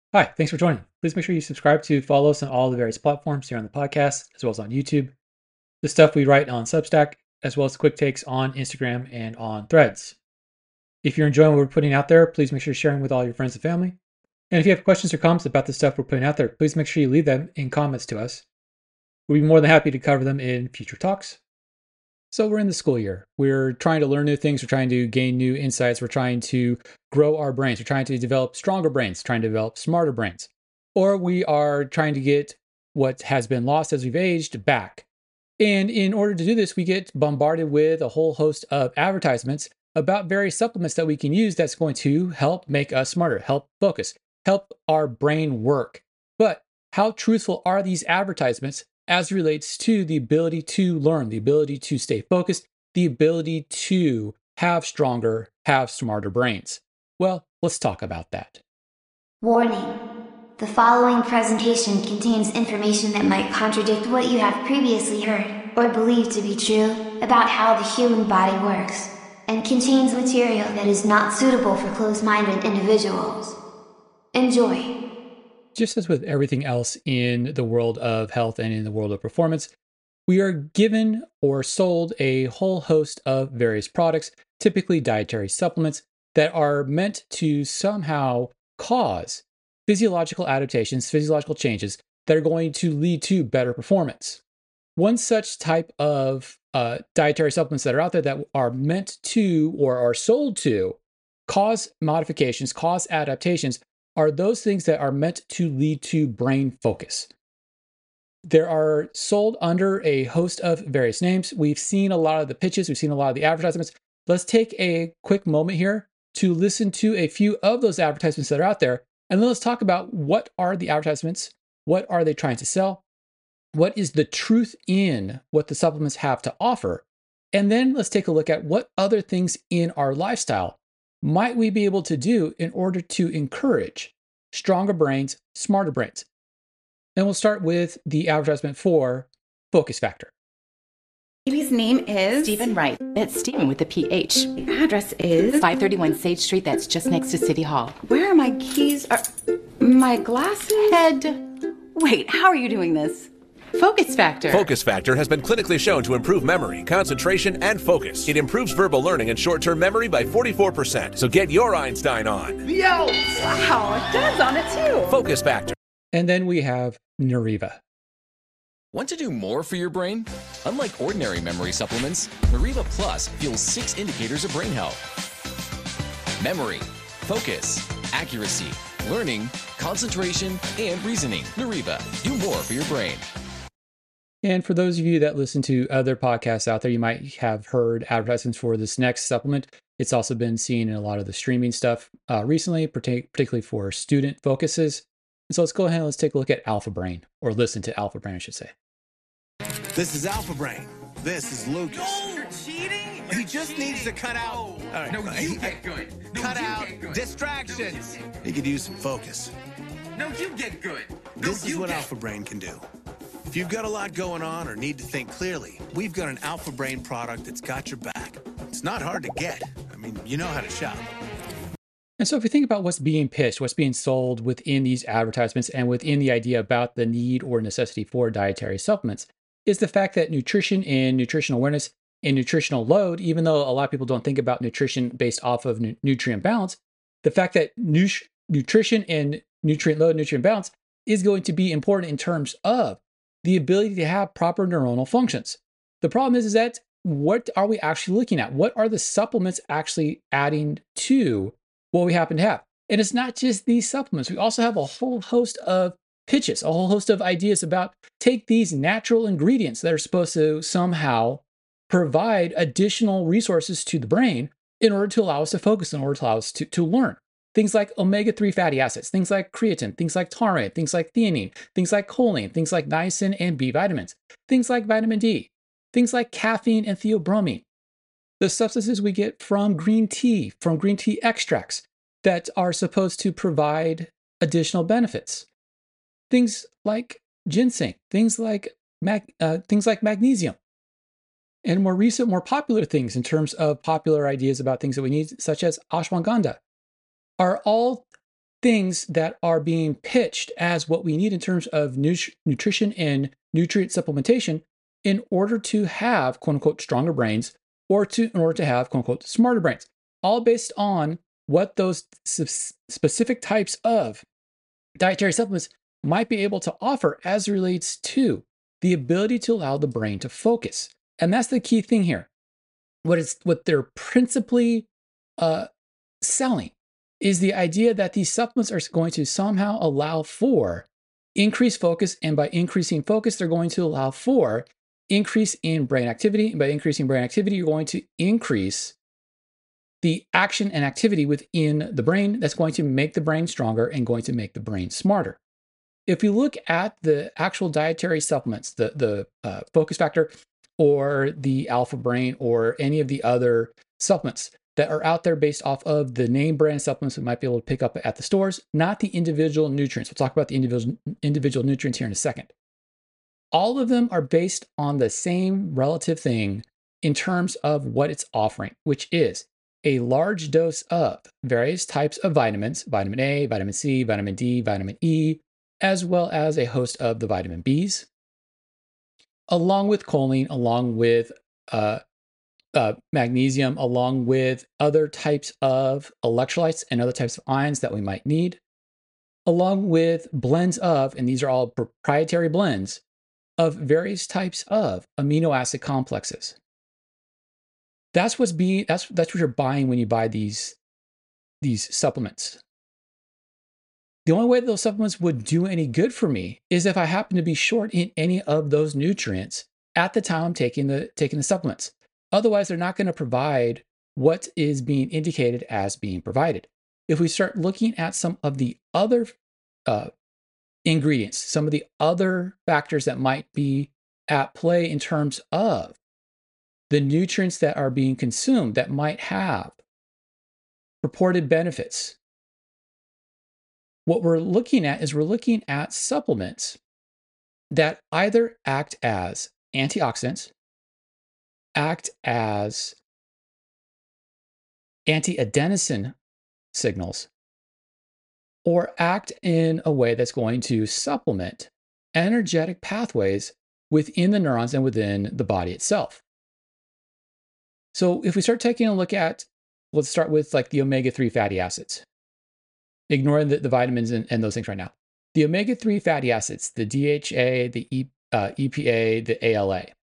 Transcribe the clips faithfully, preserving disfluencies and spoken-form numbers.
Hi, thanks for joining. Please make sure you subscribe to follow us on all the various platforms here on the podcast, as well as on YouTube. The stuff we write on Substack, as well as quick takes on Instagram and on Threads. If you're enjoying what we're putting out there, please make sure you're sharing with all your friends and family. And if you have questions or comments about the stuff we're putting out there, please make sure you leave them in comments to us. We'd be more than happy to cover them in future talks. So we're in the school year. We're trying to learn new things. We're trying to gain new insights. We're trying to grow our brains. We're trying to develop stronger brains, trying to develop smarter brains. Or we are trying to get what has been lost as we've aged back. And in order to do this, we get bombarded with a whole host of advertisements about various supplements that we can use that's going to help make us smarter, help focus, help our brain work. But how truthful are these advertisements as it relates to the ability to learn, the ability to stay focused, the ability to have stronger, have smarter brains? Well, let's talk about that. Warning. The following presentation contains information that might contradict what you have previously heard, or believed to be true, about how the human body works, and contains material that is not suitable for closed-minded individuals. Enjoy. Just as with everything else in the world of health and in the world of performance, we are given or sold a whole host of various products, typically dietary supplements, that are meant to somehow cause physiological adaptations, physiological changes that are going to lead to better performance. One such type of uh, dietary supplements that are out there that are meant to or are sold to cause modifications, cause adaptations, are those things that are meant to lead to brain focus. There are sold under a host of various names. We've seen a lot of the pitches, we've seen a lot of the advertisements. Let's take a quick moment here to listen to a few of those advertisements that are out there. And then let's talk about what are the advertisements, what are they trying to sell, what is the truth in what the supplements have to offer, and then let's take a look at what other things in our lifestyle might we be able to do in order to encourage stronger brains, smarter brains. And we'll start with the advertisement for Focus Factor. Baby's name is Stephen Wright. It's Stephen with a P H. The address is five thirty-one Sage Street. That's just next to City Hall. Where are my keys? Are my glasses? Head. Wait, how are you doing this? Focus Factor. Focus Factor has been clinically shown to improve memory, concentration, and focus. It improves verbal learning and short-term memory by forty-four percent. So get your Einstein on. Yo! Wow, Dad's on it too. Focus Factor. And then we have Neuriva. Want to do more for your brain? Unlike ordinary memory supplements, Neuriva Plus fuels six indicators of brain health: memory, focus, accuracy, learning, concentration, and reasoning. Neuriva, do more for your brain. And for those of you that listen to other podcasts out there, you might have heard advertisements for this next supplement. It's also been seen in a lot of the streaming stuff uh, recently, particularly for student focuses. And so let's go ahead and let's take a look at Alpha Brain, or listen to Alpha Brain, I should say. This is Alpha Brain. This is Lucas. No, you're cheating. You're he just cheating. needs to cut out. All right, No, he- you get good. No, cut you out get good. distractions. No, you get He could use some focus. No, you get good. No, This is you what get- Alpha Brain can do. If you've got a lot going on or need to think clearly, we've got an Alpha Brain product that's got your back. It's not hard to get. I mean, you know how to shop. And so if we think about what's being pitched, what's being sold within these advertisements and within the idea about the need or necessity for dietary supplements, is the fact that nutrition and nutritional awareness and nutritional load, even though a lot of people don't think about nutrition based off of nu- nutrient balance, the fact that nu- nutrition and nutrient load, nutrient balance is going to be important in terms of the ability to have proper neuronal functions. The problem is, is that what are we actually looking at? What are the supplements actually adding to what we happen to have? And it's not just these supplements. We also have a whole host of pitches, a whole host of ideas about take these natural ingredients that are supposed to somehow provide additional resources to the brain in order to allow us to focus, in order to allow us to, to learn. Things like omega three fatty acids, things like creatine, things like taurine, things like theanine, things like choline, things like niacin and B vitamins, things like vitamin D, things like caffeine and theobromine. The substances we get from green tea, from green tea extracts that are supposed to provide additional benefits. Things like ginseng, things like mag, uh, things like magnesium. And more recent, more popular things in terms of popular ideas about things that we need, such as ashwagandha, are all things that are being pitched as what we need in terms of nu- nutrition and nutrient supplementation in order to have quote unquote stronger brains or to in order to have quote unquote smarter brains, all based on what those specific types of dietary supplements might be able to offer as it relates to the ability to allow the brain to focus. And that's the key thing here. What is what they're principally uh, selling is the idea that these supplements are going to somehow allow for increased focus. And by increasing focus, they're going to allow for increase in brain activity. And by increasing brain activity, you're going to increase the action and activity within the brain that's going to make the brain stronger and going to make the brain smarter. If you look at the actual dietary supplements, the, the uh, focus factor or the alpha brain or any of the other supplements that are out there based off of the name brand supplements we might be able to pick up at the stores, not the individual nutrients. We'll talk about the individual, individual nutrients here in a second. All of them are based on the same relative thing in terms of what it's offering, which is a large dose of various types of vitamins, vitamin A, vitamin C, vitamin D, vitamin E, as well as a host of the vitamin Bs, along with choline, along with uh, uh, magnesium, along with other types of electrolytes and other types of ions that we might need, along with blends of, and these are all proprietary blends, of various types of amino acid complexes. That's what's being, that's, that's what you're buying when you buy these, these supplements. The only way that those supplements would do any good for me is if I happen to be short in any of those nutrients at the time I'm taking the, taking the supplements. Otherwise, they're not going to provide what is being indicated as being provided. If we start looking at some of the other uh, ingredients, some of the other factors that might be at play in terms of the nutrients that are being consumed that might have purported benefits, what we're looking at is we're looking at supplements that either act as antioxidants, act as anti-adenosine signals, or act in a way that's going to supplement energetic pathways within the neurons and within the body itself. So if we start taking a look at, let's start with like the omega three fatty acids, ignoring the, the vitamins and, and those things right now. The omega three fatty acids, the D H A, the e, uh, E P A, the A L A,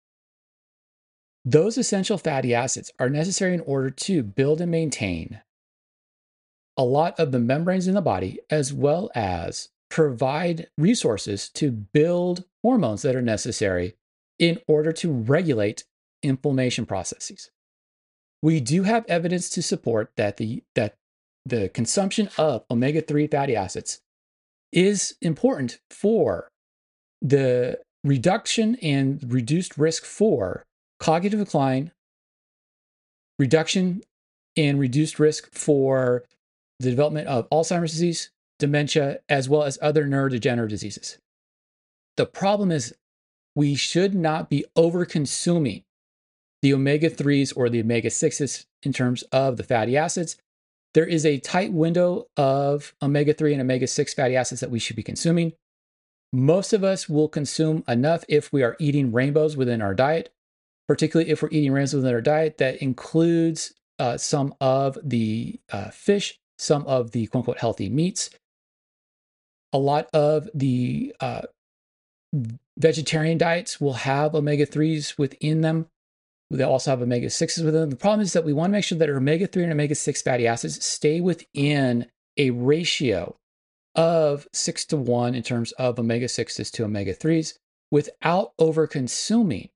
those essential fatty acids are necessary in order to build and maintain a lot of the membranes in the body, as well as provide resources to build hormones that are necessary in order to regulate inflammation processes. We do have evidence to support that the that the consumption of omega three fatty acids is important for the reduction and reduced risk for cognitive decline, reduction and reduced risk for the development of Alzheimer's disease, dementia, as well as other neurodegenerative diseases. The problem is we should not be over-consuming the omega threes or the omega sixes in terms of the fatty acids. There is a tight window of omega three and omega six fatty acids that we should be consuming. Most of us will consume enough if we are eating rainbows within our diet, particularly if we're eating rainbows within our diet that includes uh, some of the uh, fish, some of the quote unquote healthy meats. A lot of the uh, vegetarian diets will have omega threes within them. They also have omega sixes within them. The problem is that we want to make sure that our omega three and omega six fatty acids stay within a ratio of six to one in terms of omega sixes to omega threes without over consuming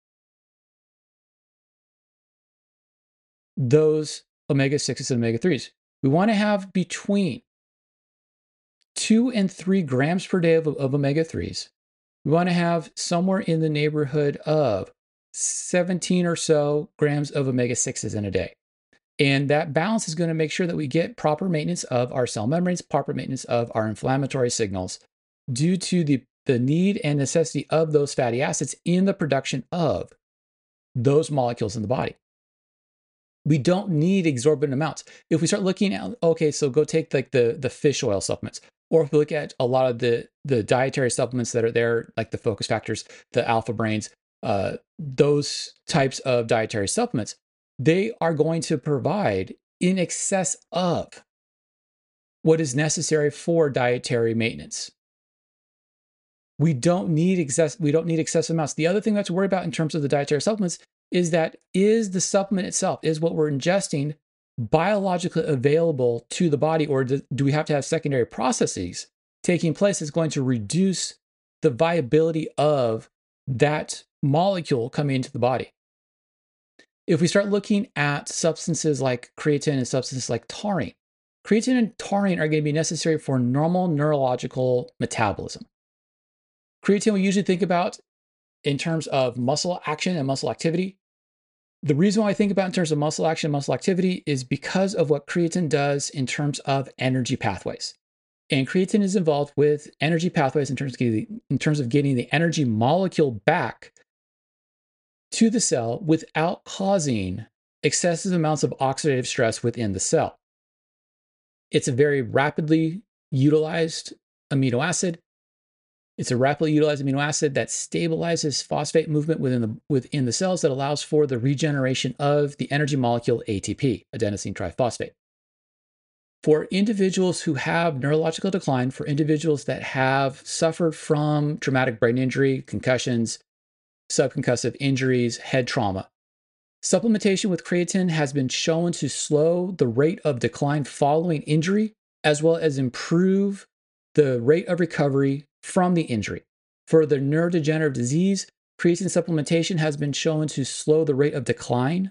those omega sixes and omega threes. We want to have between two and three grams per day of, of omega threes. We want to have somewhere in the neighborhood of seventeen or so grams of omega sixes in a day. And that balance is going to make sure that we get proper maintenance of our cell membranes, proper maintenance of our inflammatory signals due to the, the need and necessity of those fatty acids in the production of those molecules in the body. We don't need exorbitant amounts. If we start looking at, okay, so go take like the, the fish oil supplements, or if we look at a lot of the, the dietary supplements that are there, like the focus factors, the alpha brains, uh, those types of dietary supplements, they are going to provide in excess of what is necessary for dietary maintenance. We don't need excess, we don't need excessive amounts. The other thing we have to worry about in terms of the dietary supplements is that is the supplement itself, is what we're ingesting biologically available to the body, or do, do we have to have secondary processes taking place that's going to reduce the viability of that molecule coming into the body? If we start looking at substances like creatine and substances like taurine, creatine and taurine are going to be necessary for normal neurological metabolism. Creatine we usually think about in terms of muscle action and muscle activity. The reason why I think about in terms of muscle action and muscle activity is because of what creatine does in terms of energy pathways. And creatine is involved with energy pathways in terms of getting, in terms of getting the energy molecule back to the cell without causing excessive amounts of oxidative stress within the cell. It's a very rapidly utilized amino acid. It's a rapidly utilized amino acid that stabilizes phosphate movement within the, within the cells that allows for the regeneration of the energy molecule A T P, adenosine triphosphate. For individuals who have neurological decline, for individuals that have suffered from traumatic brain injury, concussions, subconcussive injuries, head trauma, supplementation with creatine has been shown to slow the rate of decline following injury, as well as improve the rate of recovery from the injury. For the neurodegenerative disease, creatine supplementation has been shown to slow the rate of decline.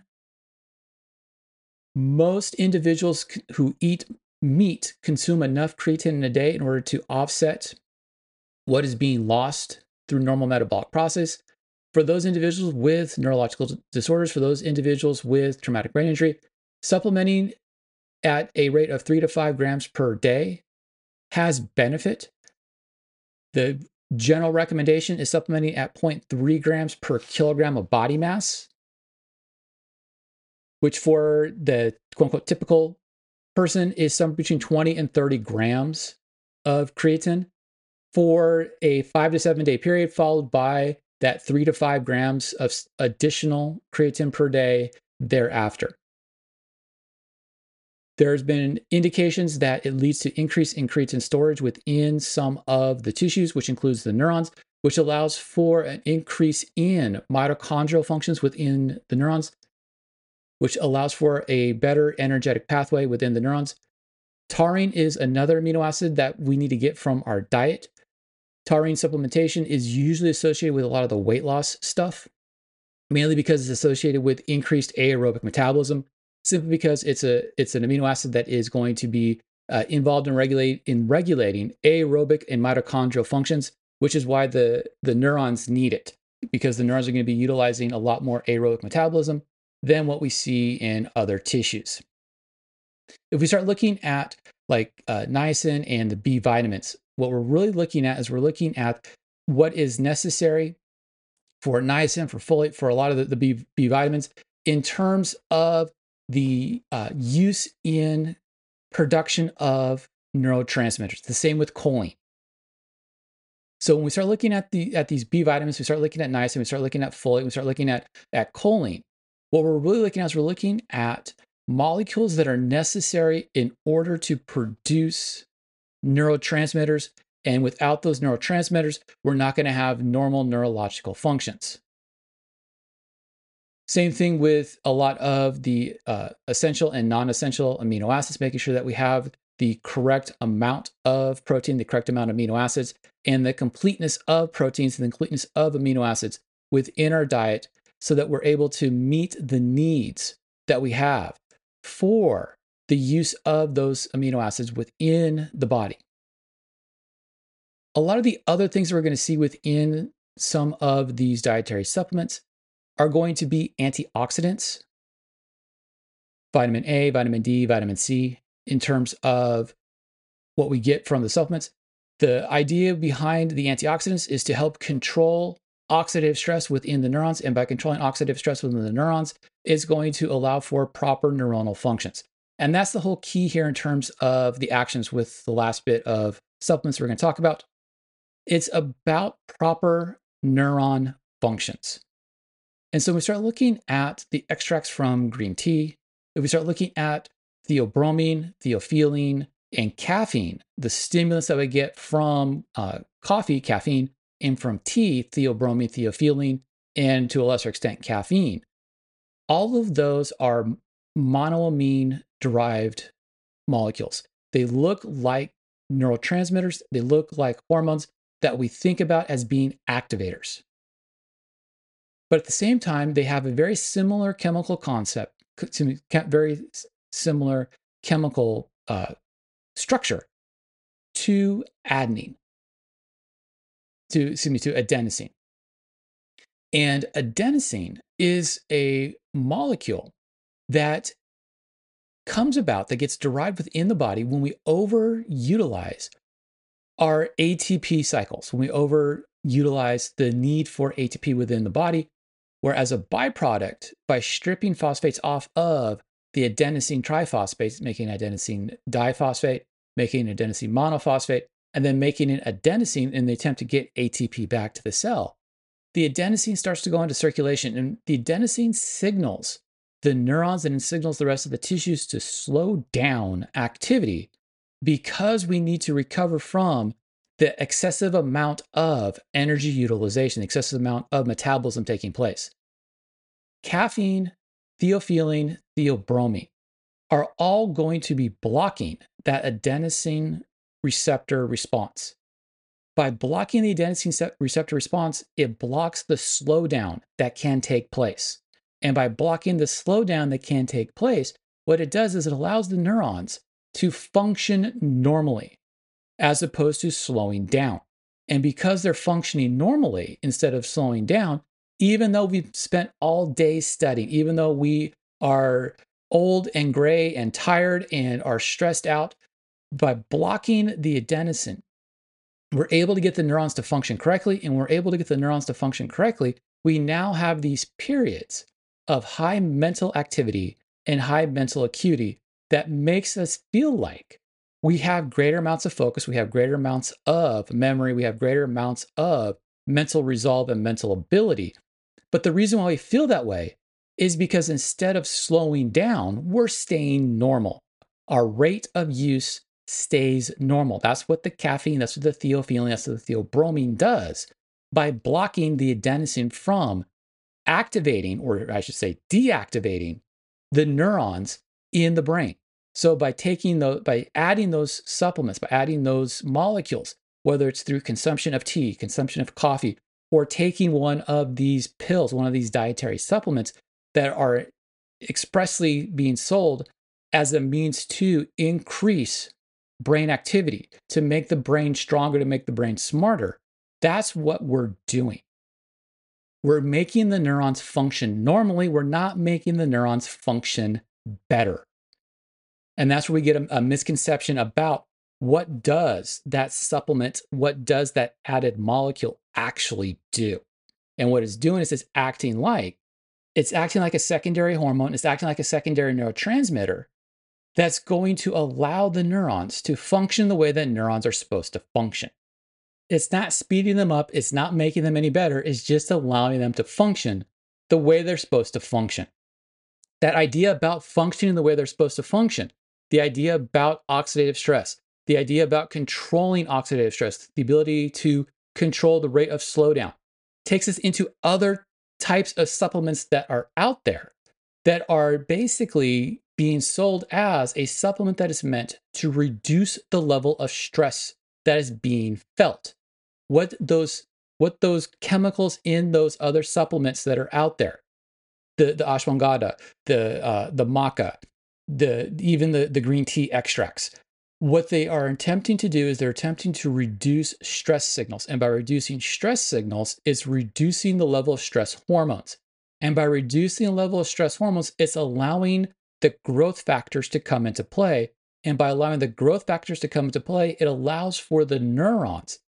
Most individuals who eat meat consume enough creatine in a day in order to offset what is being lost through normal metabolic process. For those individuals with neurological disorders, for those individuals with traumatic brain injury, supplementing at a rate of three to five grams per day has benefit. The general recommendation is supplementing at zero point three grams per kilogram of body mass, which for the quote unquote typical person is somewhere between twenty and thirty grams of creatine for a five to seven day period, followed by that three to five grams of additional creatine per day thereafter. There's been indications that it leads to increase in creatine storage within some of the tissues, which includes the neurons, which allows for an increase in mitochondrial functions within the neurons, which allows for a better energetic pathway within the neurons. Taurine is another amino acid that we need to get from our diet. Taurine supplementation is usually associated with a lot of the weight loss stuff, mainly because it's associated with increased aerobic metabolism, simply because it's a it's an amino acid that is going to be uh, involved in regulate in regulating aerobic and mitochondrial functions, which is why the the neurons need it, because the neurons are going to be utilizing a lot more aerobic metabolism than what we see in other tissues. If we start looking at like uh, niacin and the B vitamins, what we're really looking at is we're looking at what is necessary for niacin, for folate, for a lot of the, the B, B vitamins in terms of the uh, use in production of neurotransmitters. The same with choline. So when we start looking at the at these B vitamins, we start looking at niacin, we start looking at folate, we start looking at, at choline. What we're really looking at is we're looking at molecules that are necessary in order to produce neurotransmitters. And without those neurotransmitters, we're not going to have normal neurological functions. Same thing with a lot of the uh, essential and non-essential amino acids, making sure that we have the correct amount of protein, the correct amount of amino acids, and the completeness of proteins and the completeness of amino acids within our diet so that we're able to meet the needs that we have for the use of those amino acids within the body. A lot of the other things that we're going to see within some of these dietary supplements are going to be antioxidants, vitamin A, vitamin D, vitamin C, in terms of what we get from the supplements. The idea behind the antioxidants is to help control oxidative stress within the neurons, and by controlling oxidative stress within the neurons, it's going to allow for proper neuronal functions. And that's the whole key here in terms of the actions with the last bit of supplements we're going to talk about. It's about proper neuron functions. And so we start looking at the extracts from green tea. If we start looking at theobromine, theophylline, and caffeine, the stimulants that we get from uh, coffee, caffeine, and from tea, theobromine, theophylline, and to a lesser extent, caffeine. All of those are monoamine-derived molecules. They look like neurotransmitters. They look like hormones that we think about as being activators. But at the same time, they have a very similar chemical concept, very similar chemical uh, structure to adenine, to, excuse me, to adenosine. And adenosine is a molecule that comes about, that gets derived within the body when we overutilize our A T P cycles, when we overutilize the need for A T P within the body, where as a byproduct, by stripping phosphates off of the adenosine triphosphate, making adenosine diphosphate, making adenosine monophosphate, and then making an adenosine in the attempt to get A T P back to the cell, the adenosine starts to go into circulation, and the adenosine signals the neurons and signals the rest of the tissues to slow down activity because we need to recover from the excessive amount of energy utilization, the excessive amount of metabolism taking place. Caffeine, theophylline, theobromine are all going to be blocking that adenosine receptor response. By blocking the adenosine receptor response, it blocks the slowdown that can take place. And by blocking the slowdown that can take place, what it does is it allows the neurons to function normally as opposed to slowing down. And because they're functioning normally instead of slowing down, even though we've spent all day studying, even though we are old and gray and tired and are stressed out, by blocking the adenosine, we're able to get the neurons to function correctly. And we're able to get the neurons to function correctly. We now have these periods of high mental activity and high mental acuity that makes us feel like we have greater amounts of focus, we have greater amounts of memory, we have greater amounts of mental resolve and mental ability. But the reason why we feel that way is because instead of slowing down, we're staying normal. Our rate of use stays normal. That's what the caffeine, that's what the theophylline, that's what the theobromine does by blocking the adenosine from activating, or I should say deactivating, the neurons in the brain. So by taking those, by adding those supplements, by adding those molecules, whether it's through consumption of tea, consumption of coffee, or taking one of these pills, one of these dietary supplements that are expressly being sold as a means to increase brain activity, to make the brain stronger, to make the brain smarter, that's what we're doing. We're making the neurons function normally. We're not making the neurons function better. And that's where we get a, a misconception about what does that supplement, what does that added molecule actually do? And what it's doing is it's acting like, it's acting like a secondary hormone, it's acting like a secondary neurotransmitter that's going to allow the neurons to function the way that neurons are supposed to function. It's not speeding them up, it's not making them any better, it's just allowing them to function the way they're supposed to function. That idea about functioning the way they're supposed to function, the idea about oxidative stress, the idea about controlling oxidative stress, the ability to control the rate of slowdown, takes us into other types of supplements that are out there that are basically being sold as a supplement that is meant to reduce the level of stress that is being felt. What those what those chemicals in those other supplements that are out there, the the ashwagandha, the uh, the maca, the even the the green tea extracts, what they are attempting to do is they're attempting to reduce stress signals, and by reducing stress signals, it's reducing the level of stress hormones, and by reducing the level of stress hormones, it's allowing the growth factors to come into play. And by allowing the growth factors to come into play, it allows for the neurons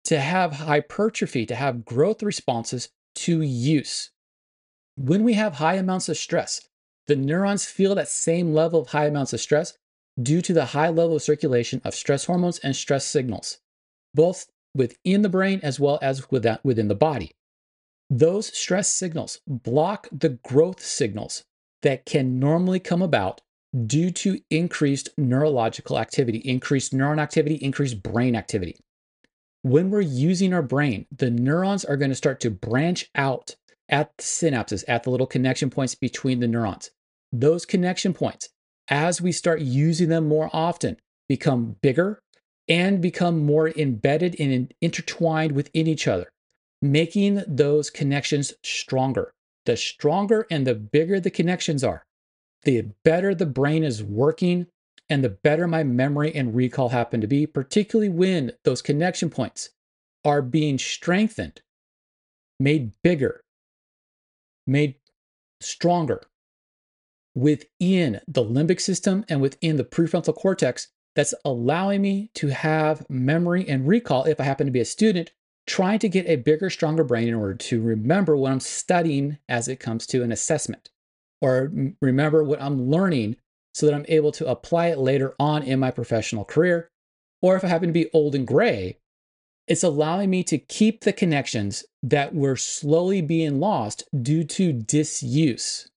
to have hypertrophy, to have growth responses to use. When we have high amounts of stress, the neurons feel that same level of high amounts of stress due to the high level of circulation of stress hormones and stress signals, both within the brain as well as within the body. Those stress signals block the growth signals that can normally come about due to increased neurological activity, increased neuron activity, increased brain activity. When we're using our brain, the neurons are going to start to branch out at the synapses, at the little connection points between the neurons. Those connection points, as we start using them more often, become bigger and become more embedded and intertwined within each other, making those connections stronger. The stronger and the bigger the connections are, the better the brain is working and the better my memory and recall happen to be, particularly when those connection points are being strengthened, made bigger, made stronger within the limbic system and within the prefrontal cortex. That's allowing me to have memory and recall if I happen to be a student trying to get a bigger, stronger brain in order to remember what I'm studying as it comes to an assessment, or remember what I'm learning so that I'm able to apply it later on in my professional career. Or if I happen to be old and gray, it's allowing me to keep the connections that were slowly being lost due to disuse.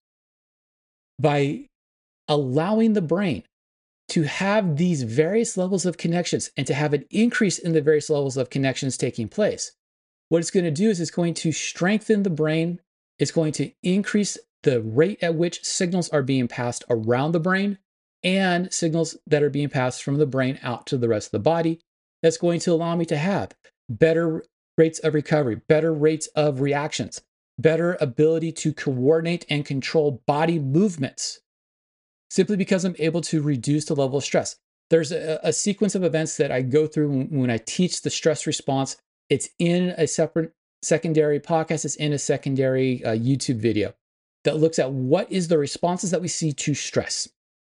By allowing the brain to have these various levels of connections and to have an increase in the various levels of connections taking place, what it's going to do is it's going to strengthen the brain. It's going to increase the rate at which signals are being passed around the brain and signals that are being passed from the brain out to the rest of the body. That's going to allow me to have better rates of recovery, better rates of reactions, better ability to coordinate and control body movements, simply because I'm able to reduce the level of stress. There's a, a sequence of events that I go through when, when I teach the stress response. It's in a separate secondary podcast. It's in a secondary uh, YouTube video that looks at what is the responses that we see to stress.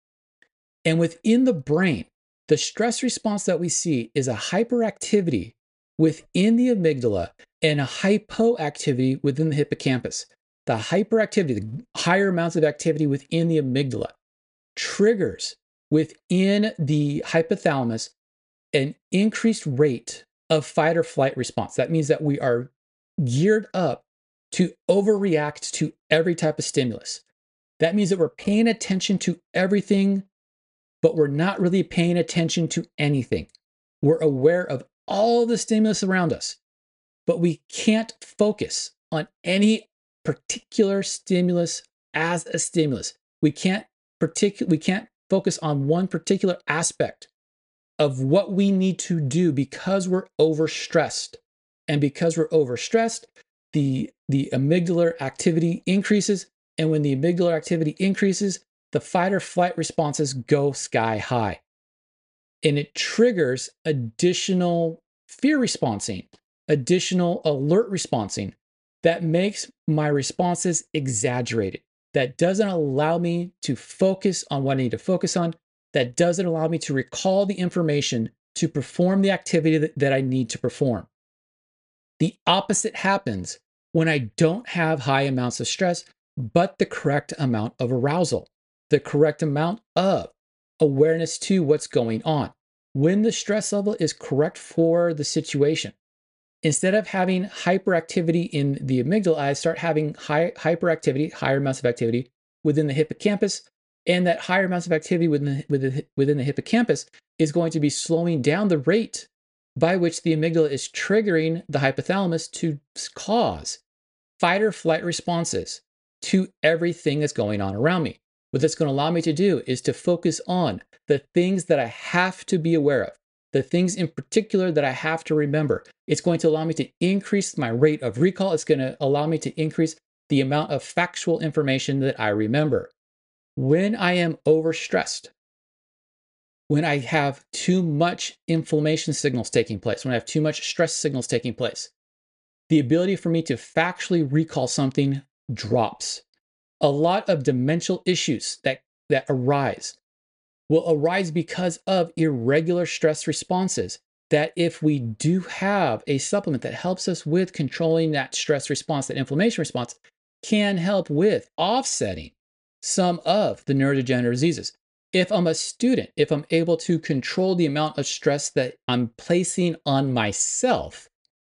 And within the brain, the stress response that we see is a hyperactivity within the amygdala and a hypoactivity within the hippocampus. The hyperactivity, the higher amounts of activity within the amygdala, triggers within the hypothalamus an increased rate of fight or flight response. That means that we are geared up to overreact to every type of stimulus. That means that we're paying attention to everything, but we're not really paying attention to anything. We're aware of all the stimulus around us, but we can't focus on any particular stimulus as a stimulus. We can't particular we can't focus on one particular aspect of what we need to do because we're overstressed. And because we're overstressed, the, the amygdala activity increases. And when the amygdala activity increases, the fight or flight responses go sky high. And it triggers additional fear responsing, additional alert responsing that makes my responses exaggerated. That doesn't allow me to focus on what I need to focus on. That doesn't allow me to recall the information to perform the activity that, that I need to perform. The opposite happens when I don't have high amounts of stress, but the correct amount of arousal, the correct amount of awareness to what's going on. When the stress level is correct for the situation, instead of having hyperactivity in the amygdala, I start having high hyperactivity, higher amounts of activity within the hippocampus, and that higher amounts of activity within the, within the, within the hippocampus is going to be slowing down the rate by which the amygdala is triggering the hypothalamus to cause fight or flight responses to everything that's going on around me. What that's going to allow me to do is to focus on the things that I have to be aware of, the things in particular that I have to remember. It's going to allow me to increase my rate of recall. It's going to allow me to increase the amount of factual information that I remember. When I am overstressed, when I have too much inflammation signals taking place, when I have too much stress signals taking place, the ability for me to factually recall something drops. A lot of demential issues that, that arise will arise because of irregular stress responses that if we do have a supplement that helps us with controlling that stress response, that inflammation response, can help with offsetting some of the neurodegenerative diseases. If I'm a student, if I'm able to control the amount of stress that I'm placing on myself,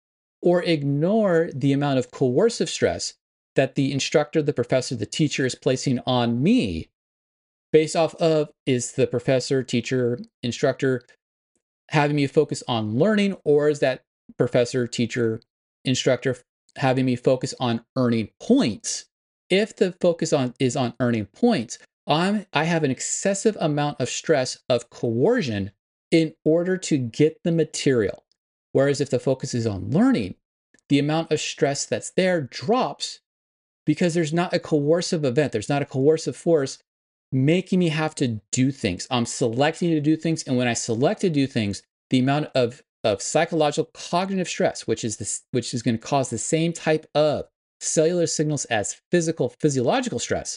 or ignore the amount of coercive stress that the instructor, the professor, the teacher is placing on me, based off of, is the professor, teacher, instructor having me focus on learning, or is that professor, teacher, instructor having me focus on earning points? If the focus on is on earning points, I'm, I have an excessive amount of stress of coercion in order to get the material. Whereas if the focus is on learning, the amount of stress that's there drops because there's not a coercive event, there's not a coercive force making me have to do things. I'm selecting to do things, and when I select to do things, the amount of, of psychological cognitive stress, which is this, which is going to cause the same type of cellular signals as physical, physiological stress,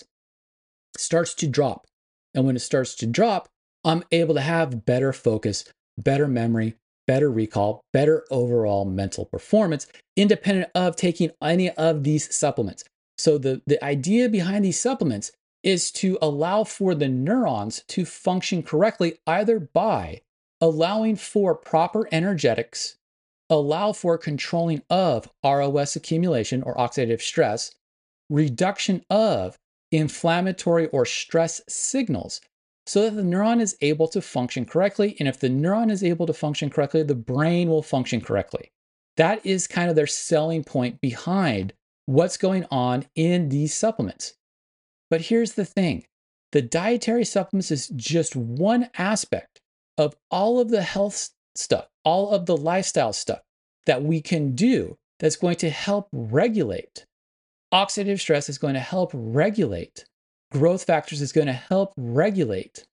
starts to drop. And when it starts to drop, I'm able to have better focus, better memory, better recall, better overall mental performance, independent of taking any of these supplements. So the, the idea behind these supplements is to allow for the neurons to function correctly, either by allowing for proper energetics, allow for controlling of R O S accumulation or oxidative stress, reduction of inflammatory or stress signals, so that the neuron is able to function correctly. And if the neuron is able to function correctly, the brain will function correctly. That is kind of their selling point behind what's going on in these supplements. But here's the thing. The dietary supplements is just one aspect of all of the health stuff, all of the lifestyle stuff that we can do that's going to help regulate. Oxidative stress is going to help regulate. Growth factors is going to help regulate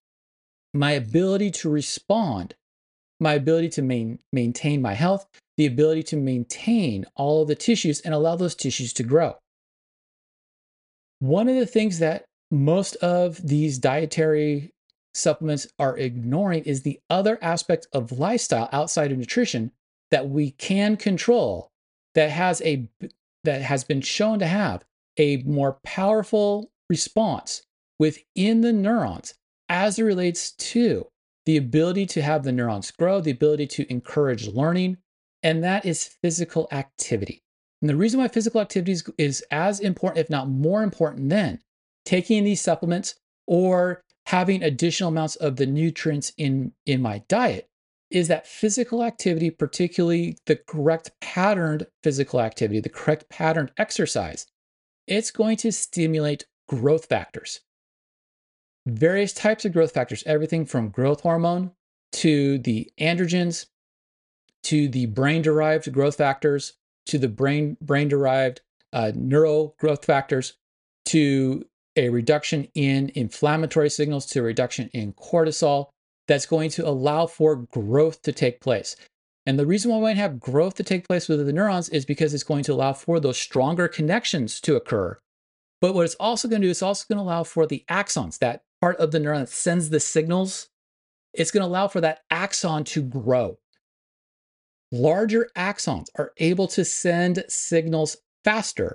my ability to respond, my ability to main, maintain my health, the ability to maintain all of the tissues and allow those tissues to grow. One of the things that most of these dietary supplements are ignoring is the other aspect of lifestyle outside of nutrition that we can control, that has a that has been shown to have a more powerful response within the neurons as it relates to the ability to have the neurons grow, the ability to encourage learning, and that is physical activity. And the reason why physical activity is, is as important, if not more important than taking these supplements or having additional amounts of the nutrients in, in my diet, is that physical activity, particularly the correct patterned physical activity, the correct patterned exercise, it's going to stimulate growth factors. Various types of growth factors, everything from growth hormone to the androgens, to the brain-derived growth factors, to the brain, brain-derived uh, neural growth factors, to a reduction in inflammatory signals, to a reduction in cortisol, that's going to allow for growth to take place. And the reason why we have growth to take place with the neurons is because it's going to allow for those stronger connections to occur. But what it's also going to do is also going to allow for the axons, that part of the neuron that sends the signals. It's going to allow for that axon to grow. Larger axons are able to send signals faster.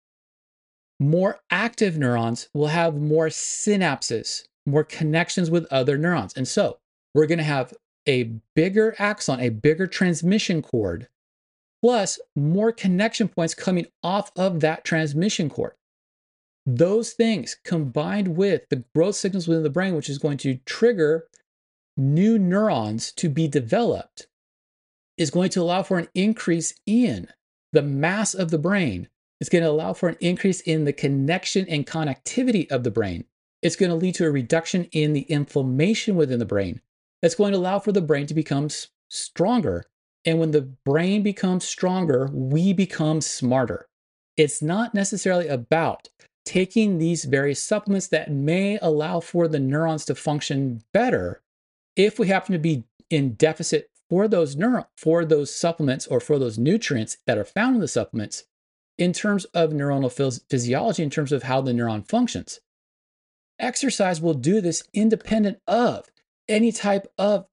More active neurons will have more synapses, more connections with other neurons. And so we're going to have a bigger axon, a bigger transmission cord, plus more connection points coming off of that transmission cord. Those things combined with the growth signals within the brain, which is going to trigger new neurons to be developed, is going to allow for an increase in the mass of the brain. It's going to allow for an increase in the connection and connectivity of the brain. It's going to lead to a reduction in the inflammation within the brain. That's going to allow for the brain to become stronger. And when the brain becomes stronger, we become smarter. It's not necessarily about taking these various supplements that may allow for the neurons to function better if we happen to be in deficit for those neuro- for those supplements or for those nutrients that are found in the supplements in terms of neuronal phys- physiology, in terms of how the neuron functions. Exercise will do this independent of any type of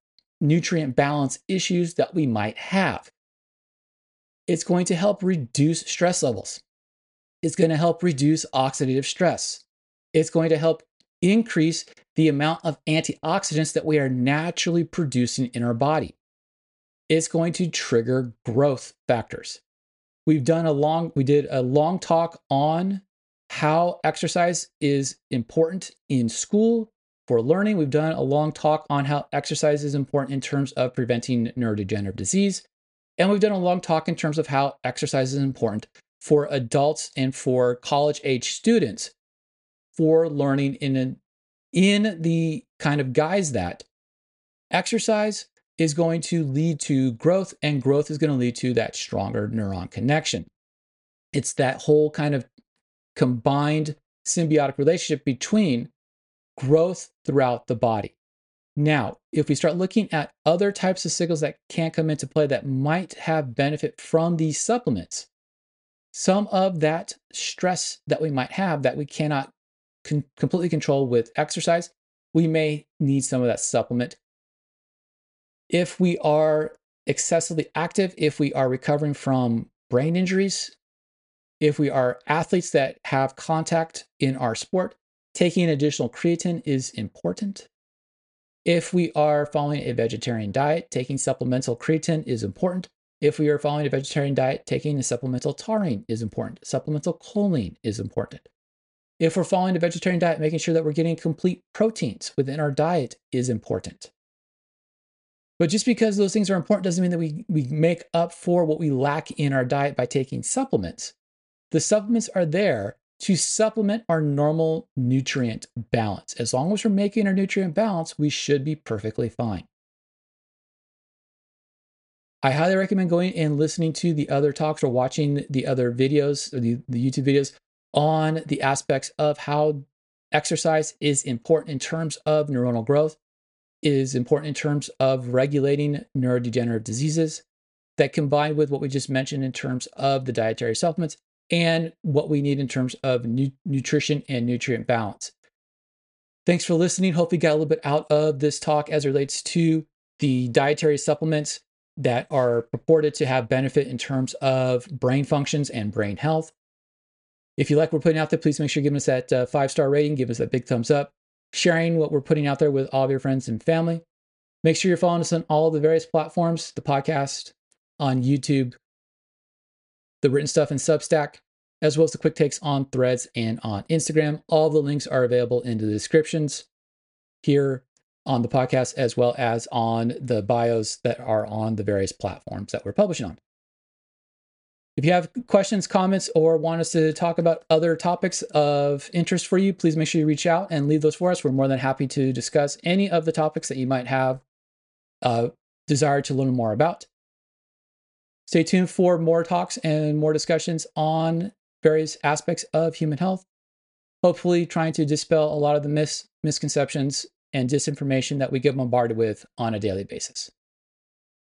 nutrient balance issues that we might have. It's going to help reduce stress levels. It's going to help reduce oxidative stress. It's going to help increase the amount of antioxidants that we are naturally producing in our body. It's going to trigger growth factors. We've done a long, we did a long talk on how exercise is important in school for learning. We've done a long talk on how exercise is important in terms of preventing neurodegenerative disease. And we've done a long talk in terms of how exercise is important for adults and for college-age students for learning in, an, in the kind of guise that exercise is going to lead to growth, and growth is going to lead to that stronger neuron connection. It's that whole kind of combined symbiotic relationship between growth throughout the body. Now, if we start looking at other types of signals that can come into play that might have benefit from these supplements, some of that stress that we might have that we cannot con- completely control with exercise, we may need some of that supplement. If we are excessively active, if we are recovering from brain injuries, if we are athletes that have contact in our sport, taking additional creatine is important. If we are following a vegetarian diet, taking supplemental creatine is important. If we are following a vegetarian diet, taking a supplemental taurine is important. Supplemental choline is important. If we're following a vegetarian diet, making sure that we're getting complete proteins within our diet is important. But just because those things are important doesn't mean that we, we make up for what we lack in our diet by taking supplements. The supplements are there to supplement our normal nutrient balance. As long as we're making our nutrient balance, we should be perfectly fine. I highly recommend going and listening to the other talks or watching the other videos, or the, the YouTube videos on the aspects of how exercise is important in terms of neuronal growth, is important in terms of regulating neurodegenerative diseases, that combined with what we just mentioned in terms of the dietary supplements and what we need in terms of nu- nutrition and nutrient balance. Thanks for listening. Hopefully you got a little bit out of this talk as it relates to the dietary supplements that are purported to have benefit in terms of brain functions and brain health. If you like what we're putting out there, please make sure you give us that uh, five-star rating, give us that big thumbs up, sharing what we're putting out there with all of your friends and family. Make sure you're following us on all the various platforms, the podcast, on YouTube, the written stuff in Substack, as well as the quick takes on Threads and on Instagram. All the links are available in the descriptions here on the podcast, as well as on the bios that are on the various platforms that we're publishing on. If you have questions, comments, or want us to talk about other topics of interest for you, please make sure you reach out and leave those for us. We're more than happy to discuss any of the topics that you might have uh, desire to learn more about. Stay tuned for more talks and more discussions on various aspects of human health, hopefully trying to dispel a lot of the mis- misconceptions and disinformation that we get bombarded with on a daily basis.